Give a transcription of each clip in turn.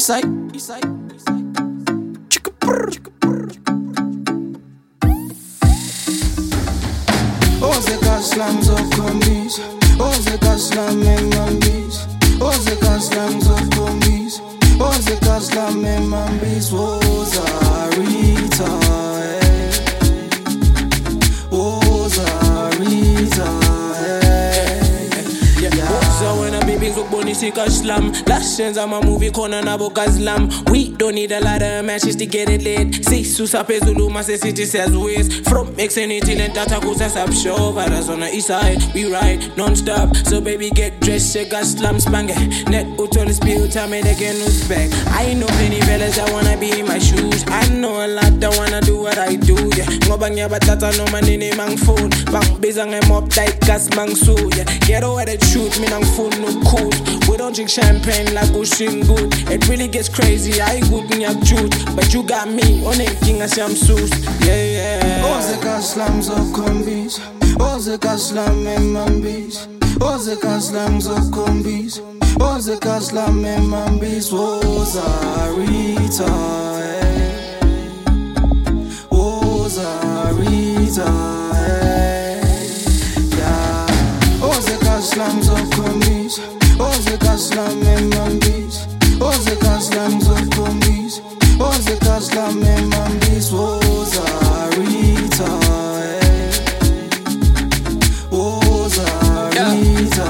Eastside. Chicka brr. Ozeka slums of combis, Ozeka slam and mambis, Ozeka slums of combis, Ozeka slam and mambis, Wozarita, Wozarita. So when a baby look bunny sick a slam, last chance I'm a movie corner na boca slam. We don't need a lot of matches to get it lit. Si susa pezulu mas city says ways. From mixing it in and tata goes as up show. Varas on the east side, we ride non-stop. So baby get dressed, shake a slam spange. Net utol spill time and again news back. I know plenty fellas that wanna be in my shoes. I know a lot that wanna do what I do, yeah. Ngobanya batata no man in a mang phone. Bang bizang em up tight gas mang so, yeah. Get over the truth, me nang phone no cool. We don't drink champagne like Ocean good. It really gets crazy, I good in your truth. But you got me on it, king as I'm sus. Yeah. Ozeka slums of combis, Ozeka slam and mambis, Ozeka slums of combis, Ozeka slam and mambis, Wozarita, Wozarita, yeah. Ozeka slums of combis, Ozeka slam and mambis, Ozeka slums of combis, Ozeka slam and mambis, Wozarita, Wozarita,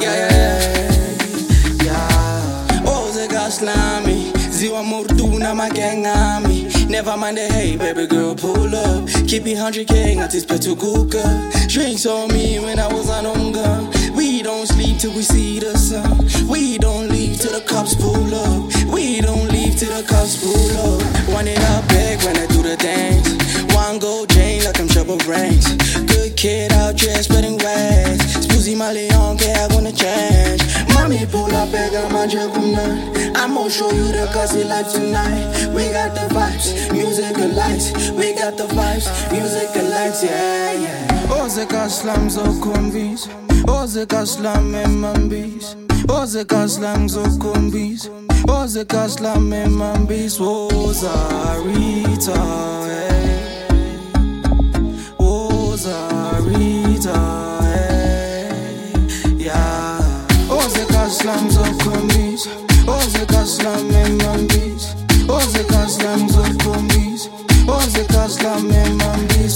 yeah. Ozeka slami, ziwa morduna magengami. Never mind the hate, baby girl, pull up. Keep it 100K, not this petuguka. Drinks on me when I was on hunger. We don't sleep till we see the sun. We don't leave till the cops pull up. We don't leave till the cops pull up. One it up big when I do the dance. One gold chain like I'm Trouble Ranks. Good kid out here spreading wax. Spoozy my Leon, I wanna change. Mommy pull up big, I'm on I'ma show you the classy life tonight. We got the vibes, music and lights. We got the vibes, music and lights, yeah, yeah. Ozeka slums of combis, Ozeka slam and mambis, Ozeka slums of combis, Ozeka slam and mambis, Wozarita, Wozarita, yeah. Ozeka slums of combis, Ozeka slam and mambis, Ozeka slums of combis, Ozeka slam and mambis.